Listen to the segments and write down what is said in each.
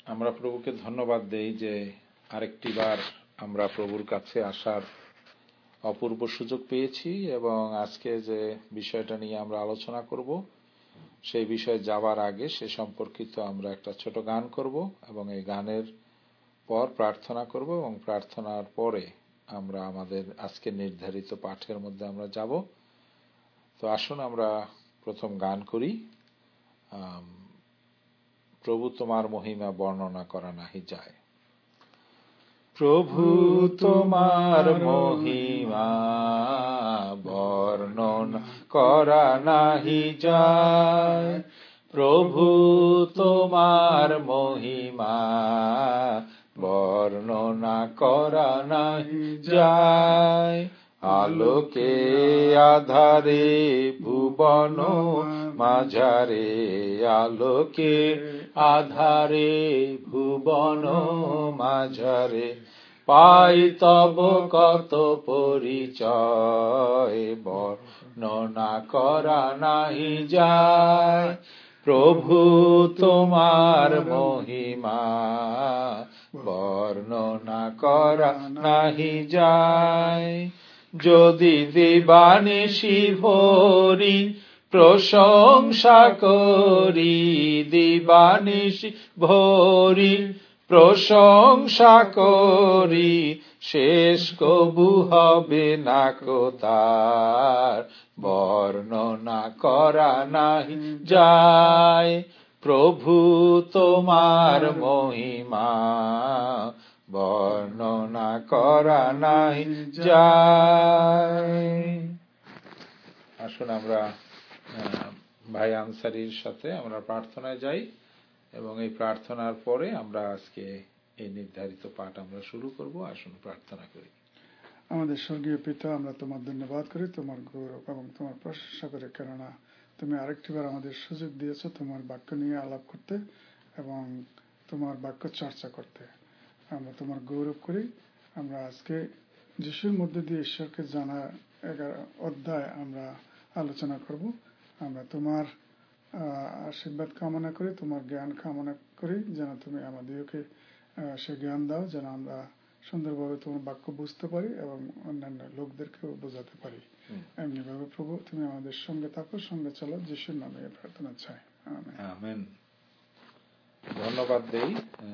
আমরা প্রভুকে ধন্যবাদ দেই যে আরেকটি বার আমরা প্রভুর কাছে আসার অপূর্ব সুযোগ পেয়েছি এবং আজকে যে বিষয়টা নিয়ে আমরা আলোচনা করব সেই বিষয়ে যাওয়ার আগে সে সম্পর্কিত আমরা একটা ছোট গান করব এবং এই গানের পর প্রার্থনা করব এবং প্রার্থনার পরে আমরা আমাদের আজকে নির্ধারিত পাঠের মধ্যে আমরা যাব। তো আসুন আমরা প্রথম গান করি, প্রভু তোমার মহিমা বর্ণনা করা নাহি যায়। প্রভু তোমার মহিমা বর্ণনা করা নাহি যায়, প্রভু তোমার মহিমা বর্ণনা করা নাহি যায়। আলোকে আধারে ভুবন মাঝারে, আলোকে আধারে ভুবন মাঝারে, পাই তব কত পরিচয় বর্ণনা করা নাহি যায়। প্রভু তোমার মহিমা বর্ণনা করা নাহি যায়। যদি দিবানিশি ভরি প্রশংসা করি, দিবানিশি ভরি প্রশংসা করি, শেষ কবু হবে না কো তার বর্ণনা করা নাহি যায়। প্রভু তোমার মহিমা বর্ণনা করা নাহি যায়। আসুন আমরা ভাই আনসারির সাথে আমরা প্রার্থনায় যাই এবং এই প্রার্থনার পরে আমরা আজকে এই নির্ধারিত পাঠ আমরা শুরু করব। আসুন প্রার্থনা করি। আমাদের স্বর্গীয় পিতা, আমরা তোমার ধন্যবাদ করি, তোমার গৌরব এবং তোমার প্রশংসা করি, কেননা তুমি আরেকটিবার আমাদের সুযোগ দিয়েছো তোমার বাক্য নিয়ে আলাপ করতে এবং তোমার বাক্য চর্চা করতে। আমরা তোমার গৌরব করি। আমরা আজকে যিশুর মধ্যে দিয়ে ঈশ্বরকে জানা 11 অধ্যায় আমরা আলোচনা করব। আমরা তোমার আশীর্বাদ কামনা করি, তোমার জ্ঞান কামনা করি, যেন তুমি আমাদেরকে সে জ্ঞান দাও, যেন আমরা সুন্দরভাবে তোমার বাক্য বুঝতে পারি এবং অন্যান্য লোকদেরকেও বোঝাতে পারি। এমনি ভাবে প্রভু তুমি আমাদের সঙ্গে থাকো, সঙ্গে চলো, যিশুর নামে প্রার্থনা চাই, আমেন। ধন্যবাদ দেই।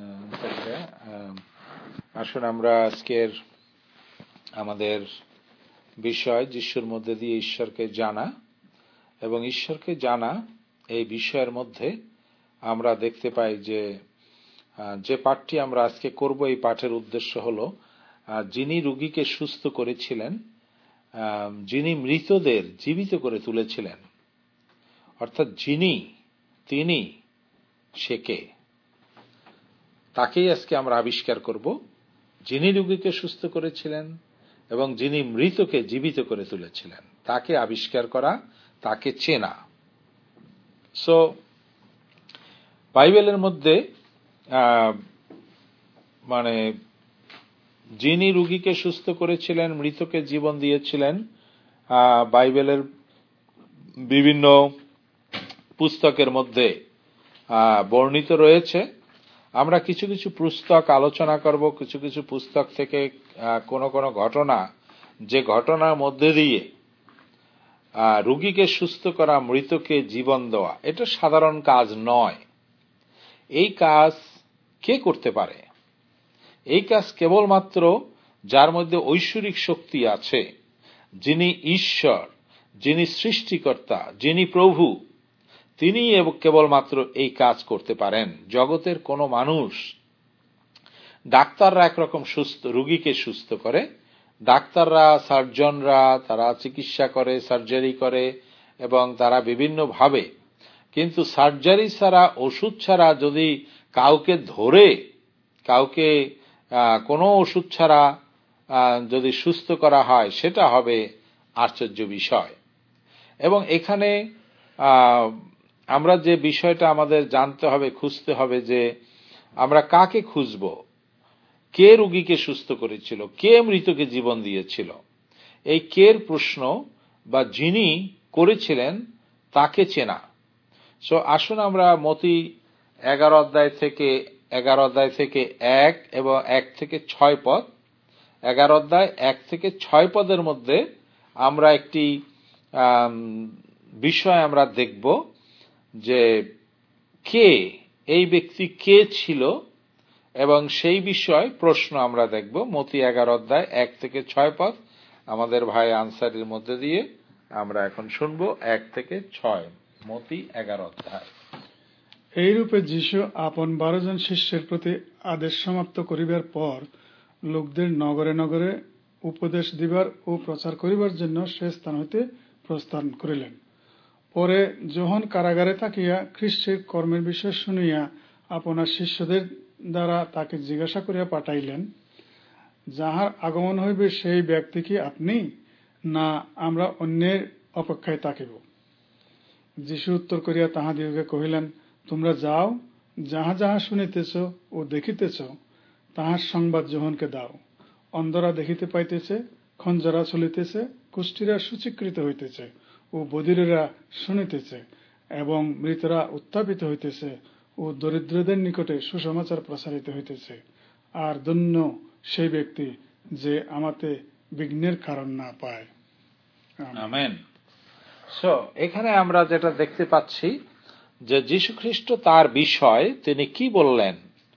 আসুন আমরা আজকের আমাদের বিষয় যিশুর মধ্যে দিয়ে ঈশ্বরকে জানা এবং ঈশ্বরকে জানা এই বিষয়ের মধ্যে আমরা দেখতে পাই যে পাঠটি আমরা আজকে করব, এই পাঠের উদ্দেশ্য হল যিনি রোগীকে সুস্থ করেছিলেন, যিনি মৃতদের জীবিত করে তুলেছিলেন, অর্থাৎ তিনি সে কে, তাকেই আজকে আমরা আবিষ্কার করব। যিনি রোগীকে সুস্থ করেছিলেন এবং যিনি মৃতকে জীবিত করে তুলেছিলেন, তাকে আবিষ্কার করা, তাকে চেনা। সো বাইবেলের মধ্যে মানে যিনি রোগীকে সুস্থ করেছিলেন, মৃতকে জীবন দিয়েছিলেন, বাইবেলের বিভিন্ন পুস্তকের মধ্যে বর্ণিত রয়েছে। আমরা কিছু কিছু পুস্তক আলোচনা করব, কিছু কিছু পুস্তক থেকে কোন কোন ঘটনা, যে ঘটনার মধ্যে দিয়ে রোগীকে সুস্থ করা, মৃতকে জীবন দেওয়া, এটা সাধারণ কাজ নয়। এই কাজ কে করতে পারে? এই কাজ কেবলমাত্র যার মধ্যে ঐশ্বরিক শক্তি আছে, যিনি ঈশ্বর, যিনি সৃষ্টিকর্তা, যিনি প্রভু, তিনি কেবলমাত্র এই কাজ করতে পারেন। জগতের কোন মানুষ, ডাক্তাররা একরকম রোগীকে সুস্থ করে, ডাক্তাররা, সার্জনরা তারা চিকিৎসা করে, সার্জারি করে এবং তারা বিভিন্ন ভাবে, কিন্তু সার্জারি ছাড়া, ওষুধ ছাড়া যদি কাউকে ধরে, কাউকে কোনো ওষুধ ছাড়া যদি সুস্থ করা হয়, সেটা হবে আশ্চর্য বিষয়। এবং এখানে আমরা যে বিষয়টা আমাদের জানতে হবে, খুঁজতে হবে, যে আমরা কাকে খুঁজব, কে রোগীকে সুস্থ করেছিল, কে মৃতকে জীবন দিয়েছিল। এই কের প্রশ্ন বা যিনি করেছিলেন তাকে চেনা। সো আসুন আমরা মতি 11 অধ্যায় থেকে 11 অধ্যায় থেকে 1 এবং 1 থেকে 6 পদ। 11 অধ্যায় 1 থেকে 6 পদের মধ্যে আমরা একটি বিষয় আমরা দেখব যে কে এই ব্যক্তি কে ছিল, এবং সেই বিষয় প্রশ্ন আমরা দেখব। মতি 11 অধ্যায় 1 থেকে 6 পদ আমাদের ভাই আনসারির মধ্যে দিয়ে আমরা এখন শুনব। 1 থেকে 6, মতি 11 অধ্যায়। এইরূপে যীশু আপন 12 জন শিষ্যের প্রতি আদেশ সমাপ্ত করিবার পর লোকদের নগরে নগরে উপদেশ দিবার ও প্রচার করিবার জন্য সে স্থান হইতে প্রস্থান করিলেন। পরে যোহন কারাগারে থাকিয়া খ্রীষ্টের কর্মের বিষয় শুনিয়া আপনার শিষ্যদের দ্বারা তাকে জিজ্ঞাসা করিয়া পাঠাইলেন, যাহার আগমন হইবে সেই ব্যক্তি কি আপনি, না আমরা অন্যের অপেক্ষায় থাকিব? যীশু উত্তর করিয়া তাহাদিগকে কহিলেন, তোমরা যাও, যাহা যাহা শুনিতেছ ও দেখিতেছ তাহার সংবাদ যোহনকে দাও। অন্ধরা দেখিতে পাইতেছে, খঞ্জরা চলিতেছে, কুষ্ঠীরা সুচিকৃত হইতেছে ও বধিরেরা শুনিতেছে, এবং মৃতরা উত্থাপিত হইতেছে, ও দরিদ্রদের নিকটে সুসমাচার প্রসারিত হইতেছে। আর ধন্য সেই ব্যক্তি যে আমাতে বিঘ্নের কারণ না পায়। আমেন। সো এখানে আমরা যেটা দেখতে পাচ্ছি যে যীশুখ্রিস্ট তার বিষয় তিনি কি বললেন।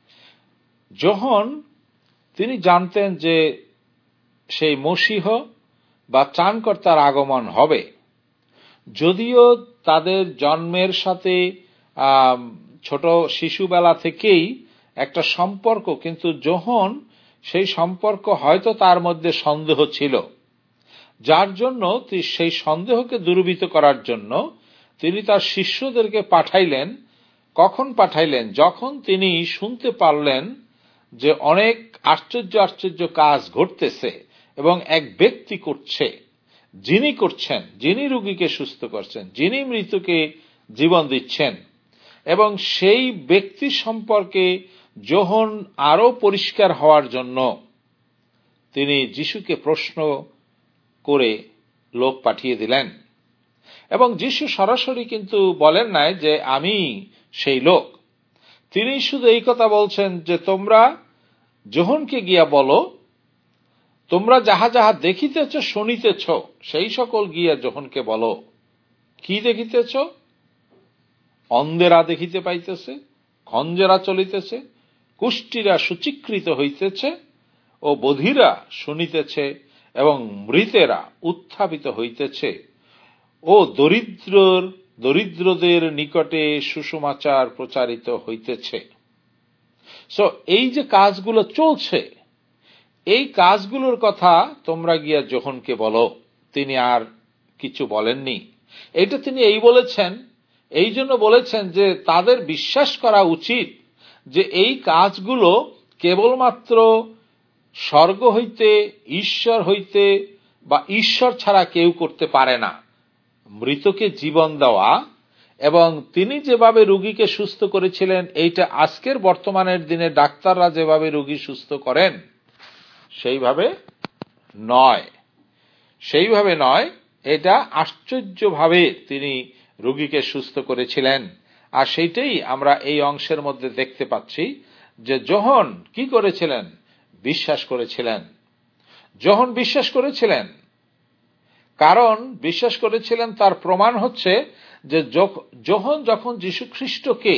যখন তিনি জানতেন যে সেই মসীহ বা ত্রাণকর্তার আগমন হবে, যদিও তাদের জন্মের সাথে ছোট শিশুবেলা থেকেই একটা সম্পর্ক, কিন্তু যখন সেই সম্পর্ক হয়তো তার মধ্যে সন্দেহ ছিল, যার জন্য সেই সন্দেহকে দূরীভূত করার জন্য তিনি তার শিষ্যদেরকে পাঠাইলেন। কখন পাঠাইলেন? যখন তিনি শুনতে পারলেন যে অনেক আশ্চর্য আশ্চর্য কাজ ঘটতেছে এবং এক ব্যক্তি করছে, যিনি রোগীকে সুস্থ করছেন, যিনি মৃতকে জীবন দিচ্ছেন। এবং সেই ব্যক্তি সম্পর্কে যখন আরো পরিষ্কার হওয়ার জন্য তিনি যিশুকে প্রশ্ন করে লোক পাঠিয়ে দিলেন। এবং যিশু সরাসরি কিন্তু বলেন নাই যে আমি সেই লোক। তিনি শুধু এই কথা বলছেন যে তোমরা যোহনকে গিয়া বলো, তোমরা যাহা যাহা দেখিতেছ শুনিতেছ সেই সকল গিয়া যোহনকে বলো। কি দেখিতেছ? অন্ধেরা দেখিতে পাইতেছে, খঞ্জরা চলিতেছে, কুষ্ঠীরা সুচিকৃত হইতেছে ও বধিরা শুনিতেছে, এবং মৃতেরা উত্থাপিত হইতেছে, ও দরিদ্রদের নিকটে সুসমাচার প্রচারিত হইতেছে। সো এই যে কাজগুলো চলছে, এই কাজগুলোর কথা তোমরা গিয়া যোহনকে বলো। তিনি আর কিছু বলেননি। এটা তিনি এই বলেছেন, এই জন্য বলেছেন যে তাদের বিশ্বাস করা উচিত যে এই কাজগুলো কেবলমাত্র স্বর্গ হইতে, ঈশ্বর হইতে বা ঈশ্বর ছাড়া কেউ করতে পারে না। মৃতকে জীবন দেওয়া এবং তিনি যেভাবে রোগীকে সুস্থ করেছিলেন, এইটা আজকের বর্তমানের দিনে ডাক্তাররা যেভাবে রোগী সুস্থ করেন সেইভাবে নয়। এটা আশ্চর্যভাবে তিনি রোগীকে সুস্থ করেছিলেন। আর সেইটাই আমরা এই অংশের মধ্যে দেখতে পাচ্ছি যে যোহন কি করেছিলেন? বিশ্বাস করেছিলেন। যোহন বিশ্বাস করেছিলেন, কারণ বিশ্বাস করেছিলেন তার প্রমাণ হচ্ছে যে যোহন যখন যীশুখ্রিস্টকে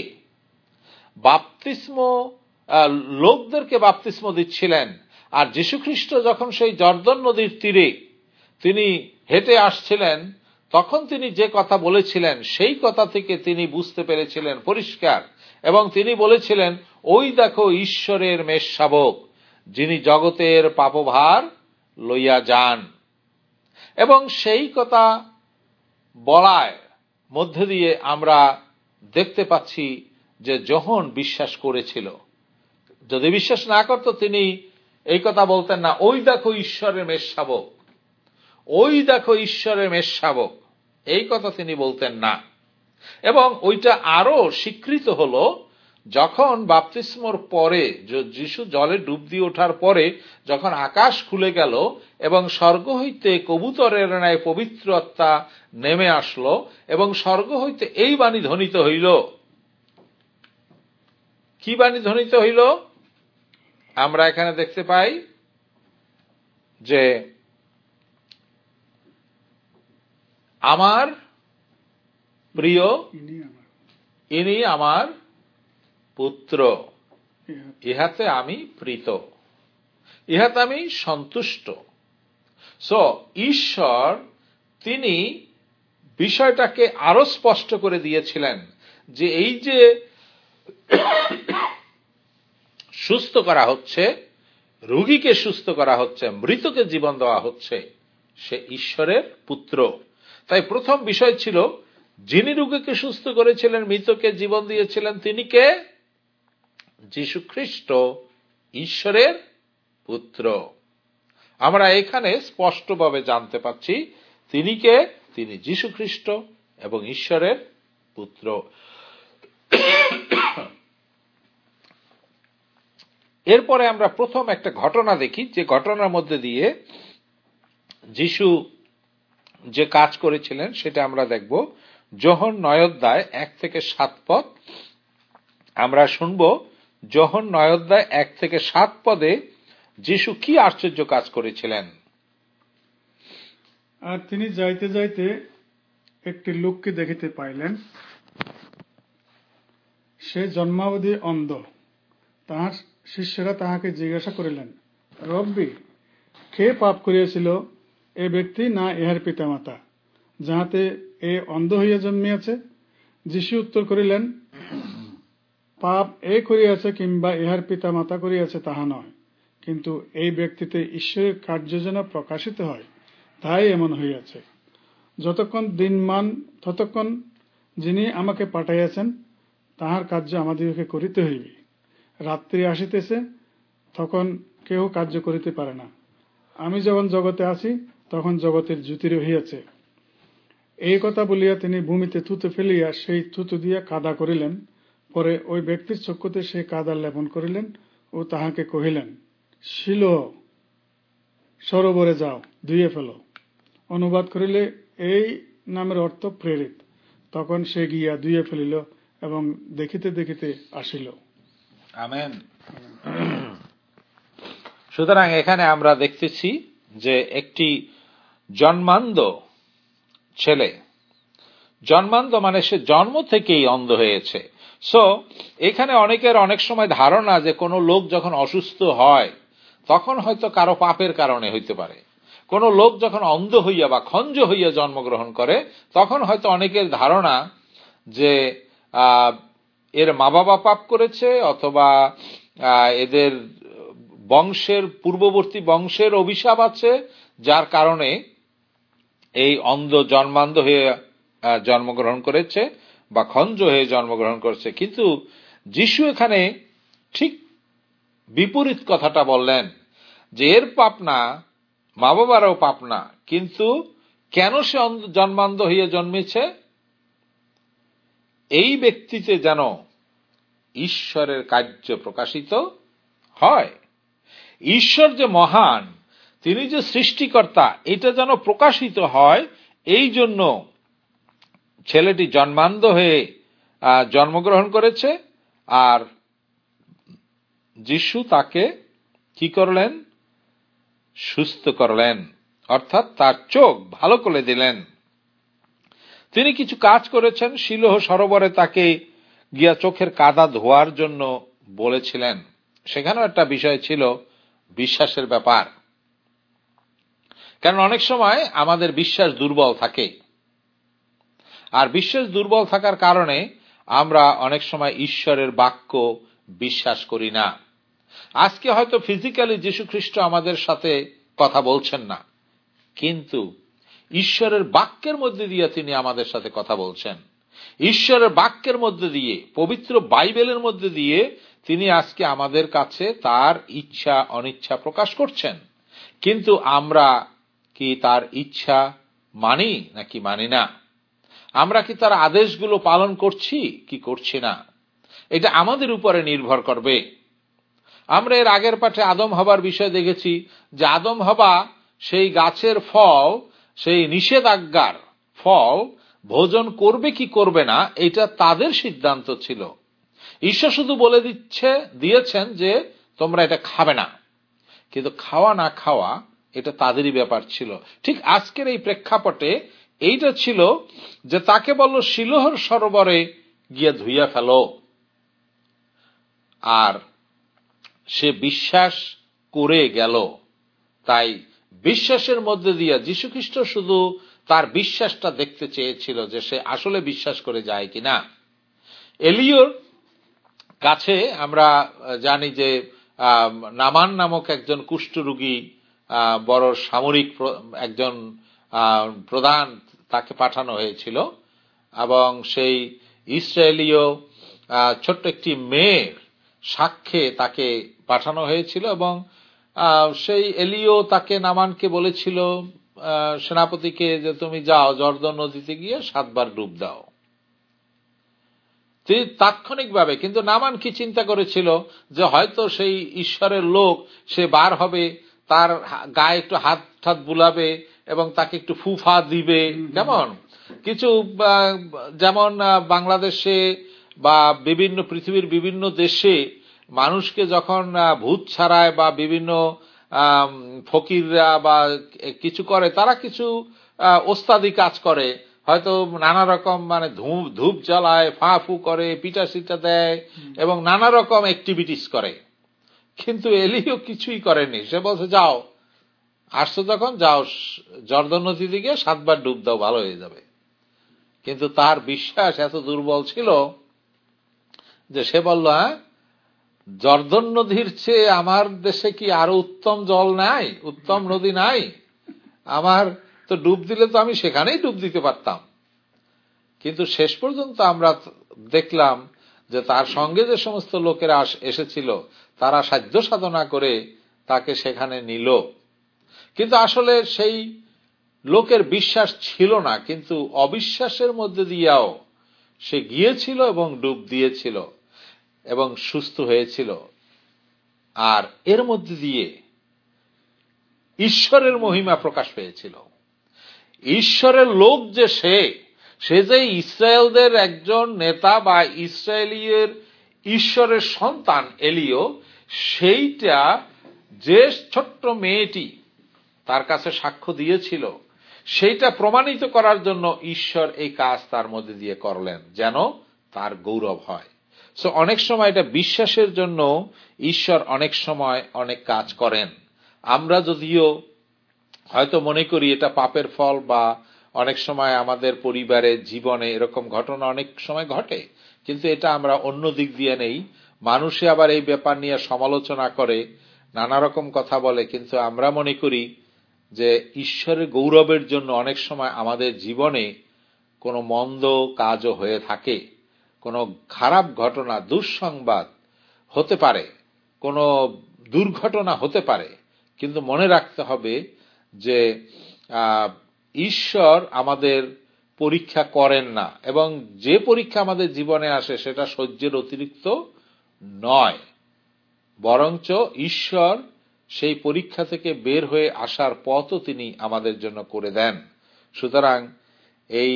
লোকদেরকে বাপ্তিস্ম দিচ্ছিলেন, আর যীশুখ্রিস্ট যখন সেই জর্দন নদীর তীরে তিনি হেঁটে আসছিলেন, তখন তিনি যে কথা বলেছিলেন সেই কথা থেকে তিনি বুঝতে পেরেছিলেন পরিষ্কার, এবং তিনি বলেছিলেন, ওই দেখো ঈশ্বরের মেষশাবক, যিনি জগতের পাপভার লইয়া যান। এবং সেই কথা বলার মধ্যে দিয়ে আমরা দেখতে পাচ্ছি যে যোহন বিশ্বাস করেছিল। যদি বিশ্বাস না করত তিনি এই কথা বলতেন না, ওই দেখো ঈশ্বরের মেষশাবক, ওই দেখো ঈশ্বরের মেষশাবক, এই কথা তিনি বলতেন না। এবং ওইটা আরো স্বীকৃত হলো যখন বাপ্তিস্মর পরে, যিশু জলে ডুব দিয়ে ওঠার পরে যখন আকাশ খুলে গেল এবং স্বর্গ হইতে কবুতরের ন্যায় পবিত্র আত্মা নেমে আসলো, এবং স্বর্গ হইতে এই বাণী ধ্বনিত হইল, কি কি বাণী ধ্বনিত হইল? আমরা এখানে দেখতে পাই যে আমার প্রিয়, ইনি আমার পুত্র, ইহাতে আমি প্রীত, ইহাতে আমি সন্তুষ্ট। সো ঈশ্বর তিনি বিষয়টাকে আরো স্পষ্ট করে দিয়েছিলেন যে এই যে সুস্থ করা হচ্ছে, রোগীকে সুস্থ করা হচ্ছে, মৃতকে জীবন দেওয়া হচ্ছে, সে ঈশ্বরের পুত্র। তাই প্রথম বিষয় ছিল, যিনি রোগীকে সুস্থ করেছিলেন, মৃতকে জীবন দিয়েছিলেন, তিনি কে? যীশু খ্রিস্ট, ঈশ্বরের পুত্র। আমরা এখানে স্পষ্টভাবে জানতে পাচ্ছি তিনি কে? তিনি যীশু খ্রিস্ট এবং ঈশ্বরের পুত্র। এরপরে আমরা প্রথম একটা ঘটনা দেখি, যে ঘটনার মধ্যে দিয়ে যীশু যে কাজ করেছিলেন সেটা আমরা দেখব। যোহন 9 অধ্যায় 1 থেকে 7 পদ আমরা শুনব। যোহন 9 অধ্যায় 1 থেকে 7 পদে যীশু কি আশ্চর্য কাজ করেছিলেন। আর তিনি যাইতে যাইতে একটি লোককে দেখিতে পাইলেন, সে জন্মাবধি অন্ধ। তাহার শিষ্যরা তাহাকে জিজ্ঞাসা করিলেন, রব্বি, কে পাপ করিয়াছিল, এ ব্যক্তি না ইহার পিতামাতা, যাহাতে এ অন্ধ হইয়া জন্মিয়াছে? যীশু উত্তর করিলেন, পাপ এ করিয়াছে কিংবা ইহার পিতামাতা করিয়াছে তাহা নয়, কিন্তু এই ব্যক্তিতে ঈশ্বরের কার্য যেন প্রকাশিত হয়, তাই এমন হইয়াছে। যতক্ষণ দিনমান ততক্ষণ যিনি আমাকে পাঠাইয়াছেন তাহার কার্য আমাদিগকে করিতে হইবে। রাত্রি আসিতেছে, তখন কেহ কার্য করিতে পারে না। আমি যখন জগতে আছি, তখন জগতের জ্যোতি রহিয়াছে। এই কথা বলিয়া তিনি ভূমিতে থুতু ফেলিয়া সেই থুতু দিয়া কাদা করিলেন। পরে ওই ব্যক্তির চক্ষুতে সেই কাদা লেপন করিলেন ও তাহাকে কহিলেন, শিলোহ সরোবরে যাও, ধুইয়ে ফেলো। অনুবাদ করিলে এই নামের অর্থ প্রেরিত। তখন সে গিয়া ধুইয়ে ফেলিল এবং দেখিতে দেখিতে আসিল। আমেন। সুতরাং এখানে আমরা দেখতেছি যে একটি জন্মান্ধ ছেলে, জন্মান্ধ মানে সে জন্ম থেকেই অন্ধ হয়েছে। সো এখানে অনেকের অনেক সময় ধারণা যে কোন লোক যখন অসুস্থ হয় তখন হয়তো কারো পাপের কারণে হইতে পারে। কোন লোক যখন অন্ধ হইয়া বা খঞ্জ হইয়া জন্মগ্রহণ করে তখন হয়তো অনেকের ধারণা যে এর মা বাবা পাপ করেছে, অথবা এদের বংশের পূর্ববর্তী বংশের অভিশাপ আছে, যার কারণে এই অন্ধ জন্মান্ধ হয়ে জন্মগ্রহণ করেছে বা খঞ্জ হয়ে জন্মগ্রহণ করেছে। কিন্তু যীশু এখানে ঠিক বিপরীত কথাটা বললেন যে এর পাপ না, মা বাবারও পাপ না, কিন্তু কেন সে জন্মান্ধ হয়ে জন্মেছে? এই ব্যক্তিতে যেন ঈশ্বরের কার্য প্রকাশিত হয়। ঈশ্বর যে মহান, তিনি যে সৃষ্টিকর্তা, এটা যেন প্রকাশিত হয়, এই জন্য ছেলেটি জন্মান্ধ হয়ে জন্মগ্রহণ করেছে। আর যীশু তাকে কি করলেন? সুস্থ করলেন, অর্থাৎ তার চোখ ভালো করে দিলেন। তিনি কিছু কাজ করেছেন। শিলোহ সরোবরে তাকে গিয়া চোখের কাদা ধোয়ার জন্য বলেছিলেন। সেখানেও একটা বিষয় ছিল বিশ্বাসের ব্যাপার। কারণ অনেক সময় আমাদের বিশ্বাস দুর্বল থাকে, আর বিশ্বাস দুর্বল থাকার কারণে আমরা অনেক সময় ঈশ্বরের বাক্য বিশ্বাস করি না। আজকে হয়তো ফিজিক্যালি যীশু খ্রিস্ট আমাদের সাথে কথা বলছেন না, কিন্তু ঈশ্বরের বাক্যের মধ্যে দিয়ে তিনি আমাদের সাথে কথা বলছেন। ঈশ্বরের বাক্যের মধ্যে দিয়ে, পবিত্র বাইবেলের মধ্যে দিয়ে তিনি আজকে আমাদের কাছে তার ইচ্ছা অনিচ্ছা প্রকাশ করছেন। কিন্তু আমরা কি তার ইচ্ছা মানি নাকি মানি না? আমরা কি তার আদেশগুলো পালন করছি কি করছি না? এটা আমাদের উপরে নির্ভর করবে। আমরা এর আগের পাঠে আদম হবার বিষয় দেখেছি যে আদম হবা সেই গাছের ফল, সেই নিষেধাজ্ঞার ফল ভোজন করবে কি করবে না, এটা তাদের সিদ্ধান্ত ছিল। ঈশ্বর শুধু বলে দিয়েছেন যে তোমরা এটা খাবে না, কিন্তু খাওয়া না খাওয়া এটা তাদেরই ব্যাপার ছিল। ঠিক আজকের এই প্রেক্ষাপটে এইটা ছিল যে তাকে বলল শিলোহর সরোবরে গিয়ে ধুইয়া ফেলো, আর সে বিশ্বাস করে গেল। তাই বিশ্বাসের মধ্যে দিয়ে যীশুখ্রিস্ট শুধু তার বিশ্বাসটা দেখতে চেয়েছিল যে সে আসলে বিশ্বাস করে যায় কিনা। এলিয়র কাছে আমরা জানি যে নামান নামক একজন কুষ্ঠরোগী বড় সামরিক একজন প্রধান তাকে পাঠানো হয়েছিল, এবং সেই ইসরায়েলীয় ছোট্ট একটি মেয়ের সাক্ষ্যে তাকে পাঠানো হয়েছিল, এবং সেই এলিও তাকে নামানকে বলেছিল সেনাপতিকে যে তুমি যাও জর্দন নদীতে গিয়ে 7 বার ডুব দাও। তাৎক্ষণিকভাবে কিন্তু নামান কি চিন্তা করেছিল যে হয়তো সেই ঈশ্বরের লোক সে বার হবে, তার গায়ে একটু হাত ঠাত বুলাবে এবং তাকে একটু ফুফা দিবে, কেমন কিছু যেমন বাংলাদেশে বা বিভিন্ন পৃথিবীর বিভিন্ন দেশে মানুষকে যখন ভূত ছাড়ায় বা বিভিন্ন ফকিররা বা কিছু করে, তারা কিছু ওস্তাদি কাজ করে, হয়তো নানা রকম মানে ধূপ জ্বালায়, ফা ফু করে, পিটা সিটা দেয় এবং নানা রকম অ্যাক্টিভিটিস করে। কিন্তু এলিও কিছুই করেনি, সে বলছে যাও, আসছো যখন যাও জর্দন নদীতে গিয়ে 7 বার ডুব দাও, ভালো হয়ে যাবে। কিন্তু তার বিশ্বাস এত দুর্বল ছিল যে সে বলল, হ্যাঁ, জর্দন নদীর চেয়ে আমার দেশে কি আরো উত্তম জল নাই, উত্তম নদী নাই? আমার তো ডুব দিলে তো আমি সেখানেই ডুব দিতে পারতাম। কিন্তু শেষ পর্যন্ত আমরা দেখলাম যে তার সঙ্গে যে সমস্ত লোকেরা এসেছিল তারা সাধ্য সাধনা করে তাকে সেখানে নিল। কিন্তু আসলে সেই লোকের বিশ্বাস ছিল না, কিন্তু অবিশ্বাসের মধ্যে দিয়েও সে গিয়েছিল এবং ডুব দিয়েছিল এবং সুস্থ হয়েছিল। আর এর মধ্যে দিয়ে ঈশ্বরের মহিমা প্রকাশ পেয়েছিল। ঈশ্বরের লোক যে সে যে ইসরায়েলদের একজন নেতা বা ইসরায়েলের ঈশ্বরের সন্তান এলিও, সেইটা যে ছোট্ট মেয়েটি তার কাছে সাক্ষ্য দিয়েছিল, সেইটা প্রমাণিত করার জন্য ঈশ্বর এই কাজ তার মধ্যে দিয়ে করলেন, যেন তার গৌরব হয়। সো অনেক সময় এটা বিশ্বাসের জন্য ঈশ্বর অনেক সময় অনেক কাজ করেন। আমরা যদিও হয়তো মনে করি এটা পাপের ফল, বা অনেক সময় আমাদের পরিবারে জীবনে এরকম ঘটনা অনেক সময় ঘটে, কিন্তু এটা আমরা অন্য দিক দিয়ে নেই। মানুষে আবার এই ব্যাপার নিয়ে সমালোচনা করে, নানা রকম কথা বলে, কিন্তু আমরা মনে করি যে ঈশ্বরের গৌরবের জন্য অনেক সময় আমাদের জীবনে কোনো মন্দ কাজও হয়ে থাকে, কোনো খারাপ ঘটনা, দুঃসংবাদ হতে পারে, কোনো দুর্ঘটনা হতে পারে, কিন্তু মনে রাখতে হবে যে ঈশ্বর আমাদের পরীক্ষা করেন না, এবং যে পরীক্ষা আমাদের জীবনে আসে সেটা সহ্যের অতিরিক্ত নয়, বরঞ্চ ঈশ্বর সেই পরীক্ষা থেকে বের হয়ে আসার পথও তিনি আমাদের জন্য করে দেন। সুতরাং এই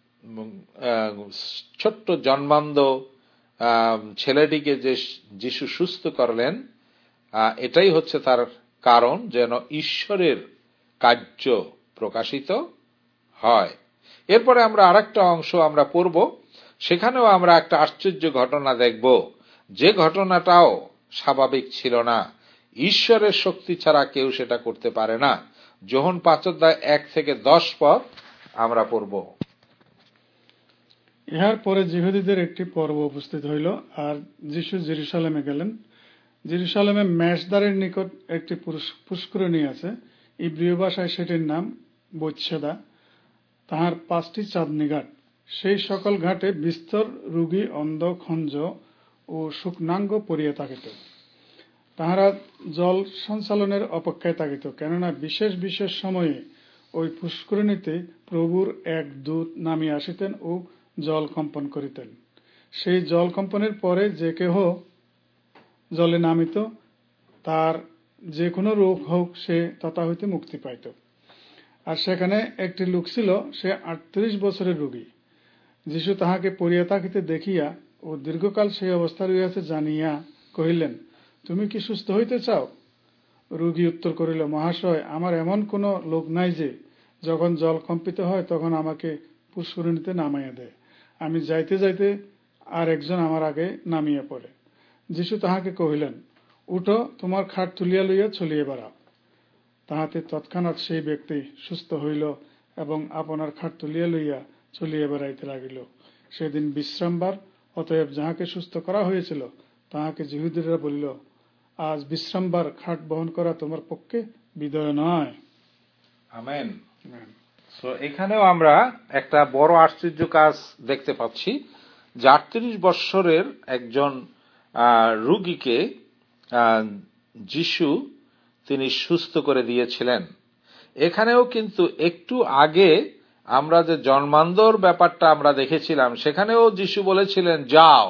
ছোট্ট জন্মান্ধ ছেলেটিকে যে যিশু সুস্থ করলেন, এটাই হচ্ছে তার কারণ, যেন ঈশ্বরের কার্য প্রকাশিত হয়। এরপরে আমরা আরেকটা অংশ আমরা পড়ব, সেখানেও আমরা একটা আশ্চর্য ঘটনা দেখব, যে ঘটনাটাও স্বাভাবিক ছিল না। ঈশ্বরের শক্তি ছাড়া কেউ সেটা করতে পারে না। যোহন 5:1-10 পদ আমরা পড়ব। ইহার পরে যিহুদীদের একটি পর্ব উপস্থিত হইল, আর যিশু জেরুসালেমে গেলেন। জেরুসালেমে মেষদ্বারের নিকট একটি পুষ্করিণী আছে, ইব্রিয় ভাষায় সেটির নাম বৈৎসেদা। তাহার 5টি চাঁদনি ঘাট। সেই সকল ঘাটে বিস্তর রোগী, অন্ধ, খঞ্জ ও শুকনাঙ্গ পড়িয়া থাকিত। তাহারা জল সঞ্চালনের অপেক্ষায় থাকিত, কেননা বিশেষ বিশেষ সময়ে ওই পুষ্করিণীতে প্রভুর এক দূত নামিয়া আসিতেন ও জল কম্পন করিতেন। সেই জল কম্পনের পরে যে কেহ জলে নামিত, তার যে কোনো রোগ হোক, সে তথা হইতে মুক্তি পাইত। আর সেখানে একটি লোক ছিল, সে 38 বছরের রোগী। যিশু তাহাকে পড়িয়া থাকিতে দেখিয়া ও দীর্ঘকাল সেই অবস্থা রহিয়াছে জানিয়া কহিলেন, তুমি কি সুস্থ হইতে চাও? রোগী উত্তর করিল, মহাশয়, আমার এমন কোন লোক নাই যে যখন জল কম্পিত হয় তখন আমাকে পুষ্করিণীতে নামাইয়া দেয়। আমি যাইতে যাইতে আর একজন আমার আগে নামিয়া পড়ে। যীশু তাহাকে কহিলেন, উঠো, তোমার খাট তুলিয়া লইয়া চলিয়া বেড়াও। তাহাতে তৎক্ষণাৎ সেই ব্যক্তি সুস্থ হইল এবং আপনার খাট তুলিয়া লইয়া চলিয়া বেড়াইতে লাগিল। সেদিন বিশ্রামবার, অতএব যাহাকে সুস্থ করা হয়েছিল তাহাকে যিহুদীরা বলিল, আজ বিশ্রামবার, খাট বহন করা তোমার পক্ষে বিদয় নয়। আমেন। সো এখানেও আমরা একটা বড় আশ্চর্য কাজ দেখতে পাচ্ছি যে 38 বৎসরের একজন রোগীকে যিশু তিনি সুস্থ করে দিয়েছিলেন। এখানেও কিন্তু একটু আগে আমরা যে জন্মান্তর ব্যাপারটা আমরা দেখেছিলাম, সেখানেও যিশু বলেছিলেন, যাও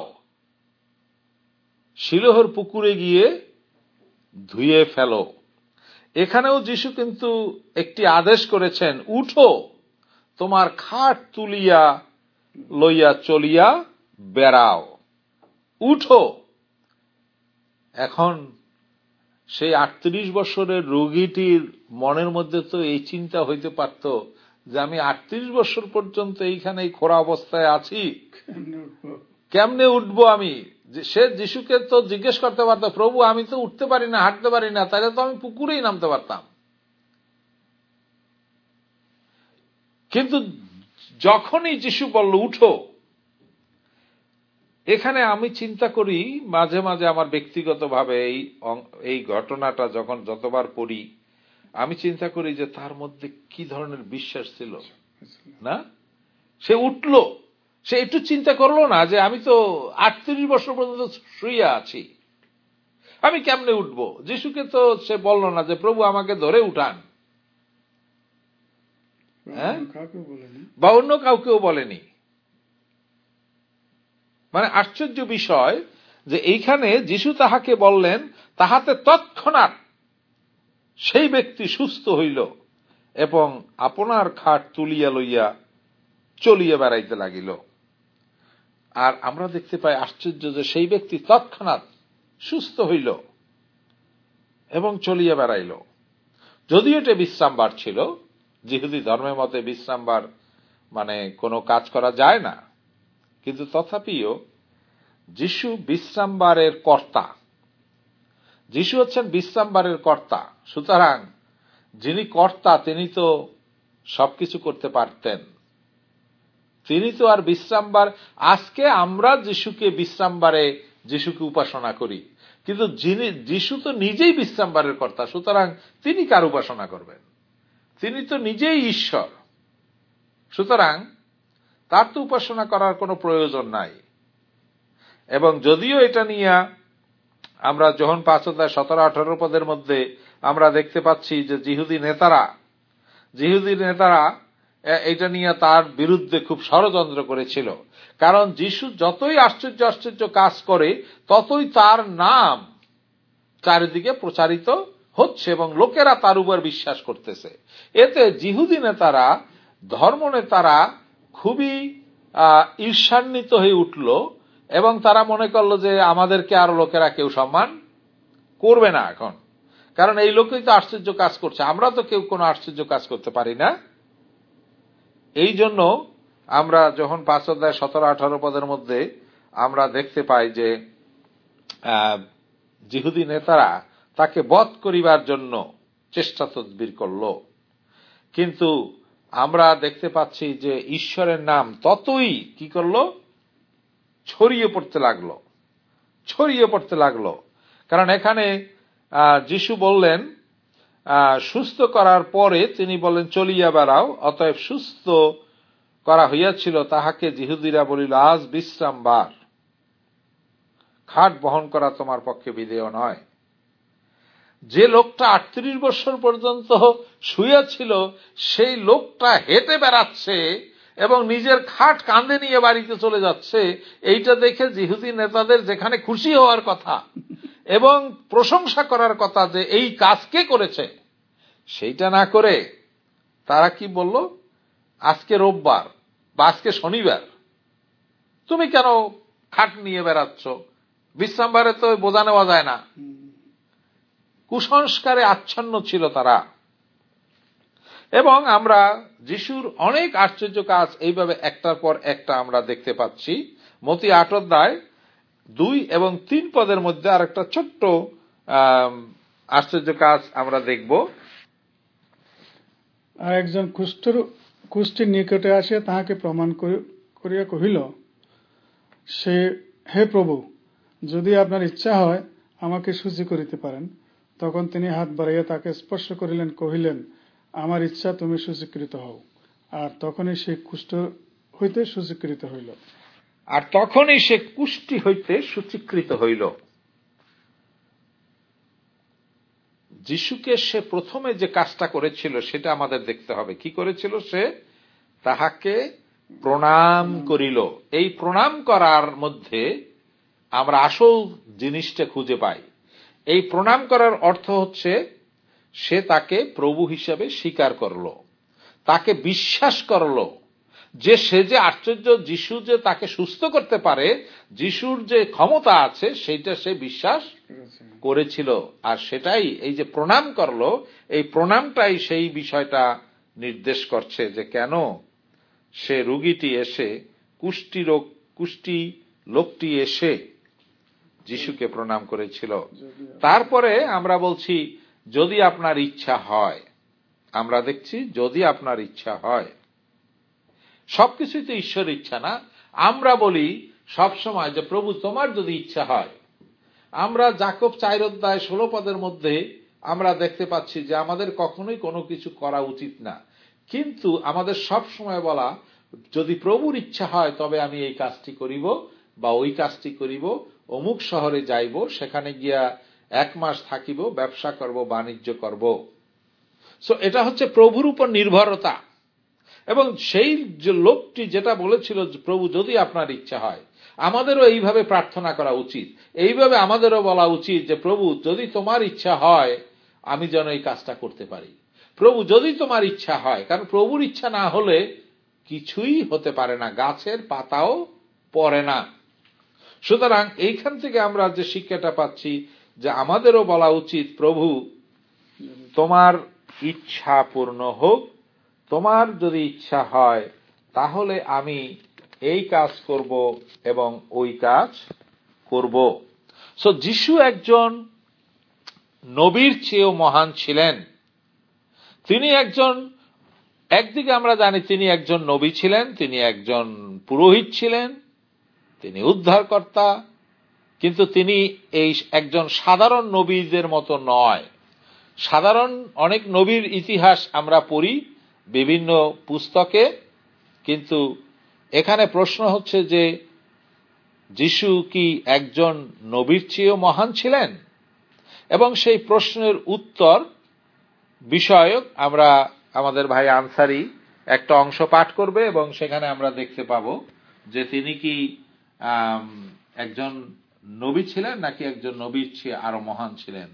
শিলোহর পুকুরে গিয়ে ধুয়ে ফেলো। এখানেও যিশু কিন্তু একটি আদেশ করেছেন, উঠো, তোমার খাট তুলিয়া লইয়া চলিয়া বেড়াও, উঠো। এখন সেই 38 বছরের রোগীটির মনের মধ্যে তো এই চিন্তা হইতে পারত যে আমি 38 বছর পর্যন্ত এইখানে খোঁড়া অবস্থায় আছি, কেমনে উঠবো আমি? সে যিশুকে তো জিজ্ঞেস করতে পারত, প্রভু আমি তো উঠতে পারি না, হাঁটতে পারি না, তাহলে তো আমি পুকুরেই নামতে পারতাম। কিন্তু যখনই যিশু বলল উঠো, এখানে আমি চিন্তা করি মাঝে মাঝে আমার ব্যক্তিগতভাবে এই ঘটনাটা যখন যতবার পড়ি আমি চিন্তা করি যে তার মধ্যে কি ধরনের বিশ্বাস ছিল না। সে উঠল, সে একটু চিন্তা করলো না যে আমি তো 38 বছর পর্যন্ত শুইয়া আছি, আমি কেমনে উঠবো? যিশুকে তো সে বলল না যে প্রভু আমাকে ধরে উঠান, বা অন্য কাউকেও বলেনি। মানে আশ্চর্য বিষয় যে এইখানে যিশু তাহাকে বললেন, তাহাতে তৎক্ষণাৎ সেই ব্যক্তি সুস্থ হইল এবং আপনার খাট তুলিয়া লইয়া চলিয়া বেড়াইতে লাগিল। আর আমরা দেখতে পাই আশ্চর্য যে সেই ব্যক্তি তৎক্ষণাৎ সুস্থ হইল এবং চলিয়া বেড়াইল। যদিও এটা বিশ্রামবার ছিল, যিহুদি ধর্মের মতে বিশ্রামবার মানে কোনো কাজ করা যায় না, কিন্তু তথাপিও যিশু বিশ্রামবারের কর্তা, যিশু হচ্ছেন বিশ্রামবারের কর্তা। সুতরাং যিনি কর্তা তিনি তো সবকিছু করতে পারতেন, তিনি তো আর বিশ্রামবার, আজকে আমরা যিশুকে বিশ্রামবারে যিশুকে উপাসনা করি, কিন্তু যিশু তো নিজেই বিশ্রামবারের কর্তা, সুতরাং তিনি কার উপাসনা করবেন? তিনি তো নিজেই ঈশ্বর, সুতরাং তার তো উপাসনা করার কোনো প্রয়োজন নাই। এবং যদিও এটা নিয়ে আমরা যোহন 5:17-18 পদের মধ্যে আমরা দেখতে পাচ্ছি যে যিহুদি নেতারা এটা নিয়ে তার বিরুদ্ধে খুব ষড়যন্ত্র করেছিল, কারণ যিশু যতই আশ্চর্য আশ্চর্য কাজ করে ততই তার নাম চারিদিকে প্রচারিত হচ্ছে এবং লোকেরা তার উপর বিশ্বাস করতেছে। এতে যিহুদি নেতারা, ধর্ম নেতারা খুবই ঈর্ষান্বিত হয়ে উঠল এবং তারা মনে করলো যে আমাদেরকে আর লোকেরা কেউ সম্মান করবে না এখন, কারণ এই লোকই তো আশ্চর্য কাজ করছে, আমরা তো কেউ কোনো আশ্চর্য কাজ করতে পারি না। এই জন্য আমরা যখন 5:17-18 পদের মধ্যে আমরা দেখতে পাই যে যিহুদি নেতারা তাকে বধ করিবার জন্য চেষ্টা তদবির করল, কিন্তু আমরা দেখতে পাচ্ছি যে ঈশ্বরের নাম ততই কি করলো, ছড়িয়ে পড়তে লাগলো। কারণ এখানে যিশু বললেন, সুস্থ করার পরে তিনি বললেন চলিয়া বেড়াও, অতএব সুস্থ করা হইয়াছিল তাহাকে যিহুদিরা বলিল, আজ বিশ্রামবার, খাট বহন করা তোমার পক্ষে বিধেয় নয়। যে লোকটা 38 বছর পর্যন্ত শুয়েছিল সেই লোকটা হেঁটে বেড়াচ্ছে এবং নিজের খাট কাঁধে নিয়ে বাড়িতে চলে যাচ্ছে। এইটা দেখে যিহুদি নেতাদের যেখানে খুশি হওয়ার কথা এবং প্রশংসা করার কথা যে এই কাজ কে করেছে, সেইটা না করে তারা কি বলল, আজকে রোববার বা আজকে শনিবার, তুমি কেন খাট নিয়ে বেড়াচ্ছ, বিশ্রামবারে তো বোঝা নেওয়া যায় না। কুসংস্কারে আচ্ছন্ন ছিল তারা। এবং আমরা যিশুর অনেক আশ্চর্য কাজ এইভাবে একটার পর একটা আমরা দেখতে পাচ্ছি। মতি 8 অধ্যায় 2 এবং 3 পদের মধ্যে আর একটা ছোট্ট আশ্চর্য কাজ আমরা দেখব। আর একজন কুষ্ঠের নিকটে আসিয়া তাহাকে প্রমাণ করিয়া কহিল, হে প্রভু, যদি আপনার ইচ্ছা হয় আমাকে শুচি করিতে পারেন। তখন তিনি হাত বাড়াইয়া তাকে স্পর্শ করিলেন, কহিলেন, আমার ইচ্ছা, তুমি শুচিকৃত হও। আর তখনই সে কুষ্ঠ হইতে শুচিকৃত হইল। যিশুকে সে প্রথমে যে কাজটা করেছিল সেটা আমাদের দেখতে হবে। কি করেছিল? সে তাহাকে প্রণাম করিল। এই প্রণাম করার মধ্যে আমরা আসল জিনিসটা খুঁজে পাই। এই প্রণাম করার অর্থ হচ্ছে সে তাকে প্রভু হিসাবে স্বীকার করল, তাকে বিশ্বাস করল যে সে যে আশ্চর্য, যিশু যে তাকে সুস্থ করতে পারে, যিশুর যে ক্ষমতা আছে, সেটা সে বিশ্বাস করেছিল। আর সেটাই এই যে প্রণাম করলো, এই প্রণামটাই সেই বিষয়টা নির্দেশ করছে যে কেন সে রোগীটি এসে, কুষ্ঠী লোকটি এসে যিশুকে প্রণাম করেছিল। তারপরে আমরা বলছি যদি আপনার ইচ্ছা হয়। আমরা দেখছি যদি আপনার ইচ্ছা হয়। সবকিছুই তো ঈশ্বরের ইচ্ছা না? আমরা বলি সবসময় যে প্রভু তোমার যদি ইচ্ছা হয়। আমরা যাকব 4 অধ্যায় 16 পদের মধ্যে আমরা দেখতে পাচ্ছি যে আমাদের কখনোই কোনো কিছু করা উচিত না, কিন্তু আমাদের সব সময় বলা যদি প্রভুর ইচ্ছা হয় তবে আমি এই কাজটি করিব বা ওই কাজটি করিব, অমুক শহরে যাইব, সেখানে গিয়া 1 মাস থাকিব, ব্যবসা করব, বাণিজ্য করব। সো এটা হচ্ছে প্রভুর উপর নির্ভরতা। এবং সেই যে লোকটি যেটা বলেছিল প্রভু যদি আপনার ইচ্ছা হয়, আমাদেরও এইভাবে প্রার্থনা করা উচিত। এইভাবে আমাদেরও বলা উচিত যে প্রভু যদি তোমার ইচ্ছা হয় আমি যেন এই কাজটা করতে পারি। প্রভু যদি তোমার ইচ্ছা হয়, কারণ প্রভুর ইচ্ছা না হলে কিছুই হতে পারে না, গাছের পাতাও পড়ে না। সুতরাং এইখান থেকে আমরা যে শিক্ষাটা পাচ্ছি যে আমাদেরও বলা উচিত প্রভু তোমার ইচ্ছা পূর্ণ হোক, তোমার যদি ইচ্ছা হয় তাহলে আমি এই কাজ করব এবং ওই কাজ করব। সো যিশু একজন নবীর চেয়েও মহান ছিলেন। তিনি একদিকে আমরা জানি তিনি একজন নবী ছিলেন, তিনি একজন পুরোহিত ছিলেন, তিনি উদ্ধারকর্তা, কিন্তু তিনি এই একজন সাধারণ নবীদের মতো নয়। সাধারণ অনেক নবীর ইতিহাস আমরা পড়ি বিভিন্ন পুস্তকে, কিন্তু এখানে প্রশ্ন হচ্ছে যে যিশু কি একজন নবীর চেয়েও মহান ছিলেন? এবং সেই প্রশ্নের উত্তর বিষয়ক আমরা আমাদের ভাই আনসারি একটা অংশ পাঠ করবে এবং সেখানে আমরা দেখতে পাবো যে তিনি কি একজন নবী ছিলেন নাকি একজন নবীর চেয়ে আরো মহান ছিলেন।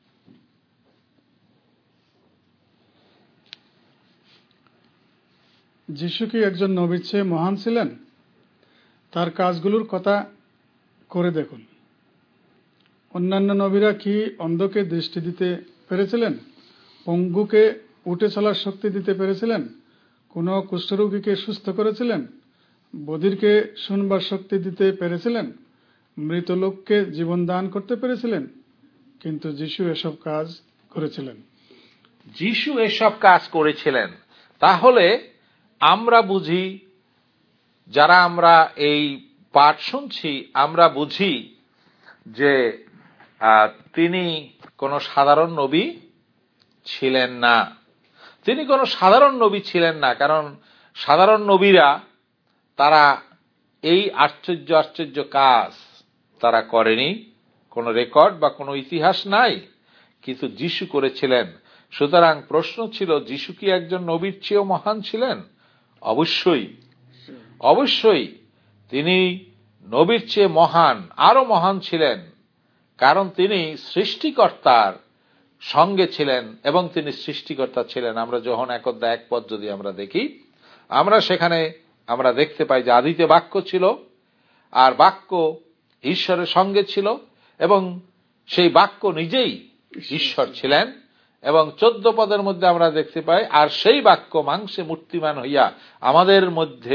যিশু কি একজন নবীর চেয়ে মহান ছিলেন? তার কাজগুলোর কথা করে দেখুন। অন্যান্য নবীরা কি অন্ধকে দৃষ্টি দিতে পেরেছিলেন? পঙ্গুকে উঠে চলার শক্তি দিতে পেরেছিলেন? কোন কুষ্ঠরোগীকে সুস্থ করেছিলেন? বধিরকে শুনবার শক্তি দিতে পেরেছিলেন? মৃত লোককে জীবন দান করতে পেরেছিলেন? কিন্তু যিশু এসব কাজ করেছিলেন। যিশু এসব কাজ করেছিলেন। তাহলে আমরা বুঝি, যারা আমরা এই পাঠ শুনছি, আমরা বুঝি যে তিনি কোন সাধারণ নবী ছিলেন না। তিনি কোন সাধারণ নবী ছিলেন না, কারণ সাধারণ নবীরা তারা এই আশ্চর্য আশ্চর্য কাজ তারা করেনি, কোন রেকর্ড বা কোন ইতিহাস নাই, কিন্তু যিশু করেছিলেন। সুতরাং প্রশ্ন ছিল যিশু কি একজন নবীর চেয়েও মহান ছিলেন? অবশ্যই, অবশ্যই তিনি নবীর চেয়ে মহান, আরো মহান ছিলেন, কারণ তিনি সৃষ্টিকর্তার সঙ্গে ছিলেন এবং তিনি সৃষ্টিকর্তা ছিলেন। আমরা যখন 1 অধ্যায় 1 পদ যদি আমরা দেখি, আমরা সেখানে আমরা দেখতে পাই যে আদিতে বাক্য ছিল, আর বাক্য ঈশ্বরের সঙ্গে ছিল এবং সেই বাক্য নিজেই ঈশ্বর ছিলেন। এবং 14 পদের মধ্যে আমরা দেখতে পাই, আর সেই বাক্য মাংসে মূর্তিমান হইয়া আমাদের মধ্যে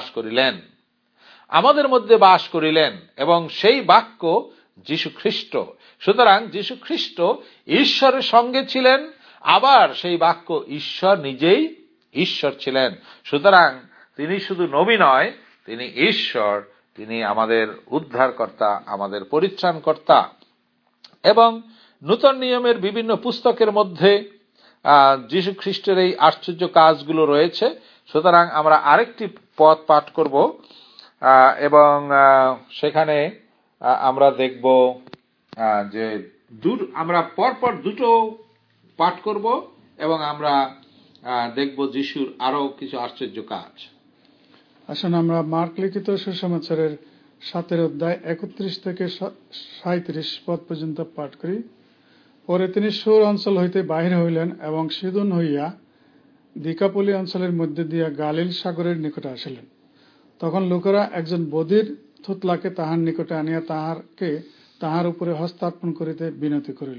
বাস করিলেন এবং সেই বাক্য যীশু খ্রিস্ট। সুতরাং যীশু খ্রিস্ট ঈশ্বরের সঙ্গে ছিলেন, আবার সেই বাক্য ঈশ্বর নিজেই ঈশ্বর ছিলেন। সুতরাং তিনি শুধু নবী নয়, তিনি ঈশ্বর, তিনি আমাদের উদ্ধারকর্তা, আমাদের পরিত্রাণকর্তা। এবং নূতন নিয়মের বিভিন্ন পুস্তকের মধ্যে যীশু খ্রিস্টের এই আশ্চর্য কাজগুলো রয়েছে। সুতরাং আমরা আরেকটি পদ পাঠ করব এবং সেখানে আমরা দেখব যে আমরা পরপর দুটো পাঠ করব এবং আমরা দেখব যিশুর আরো কিছু আশ্চর্য কাজ। আসুন আমরা মার্ক লিখিত সুসমাচারের 7 অধ্যায় 31 থেকে 37 পদ পর্যন্ত পাঠ করি। পরে তিনি সুর অঞ্চল হইতে বাহির হইলেন এবং সিদোন হইয়া দিকাপলি অঞ্চলের মধ্যে দিয়া গালিল সাগরের নিকটে আসিলেন। তখন লোকেরা একজন বধির থুতলাকে তাহার নিকটে আনিয়া তাহার উপরে হস্তার্পণ করিতে বিনতি করিল।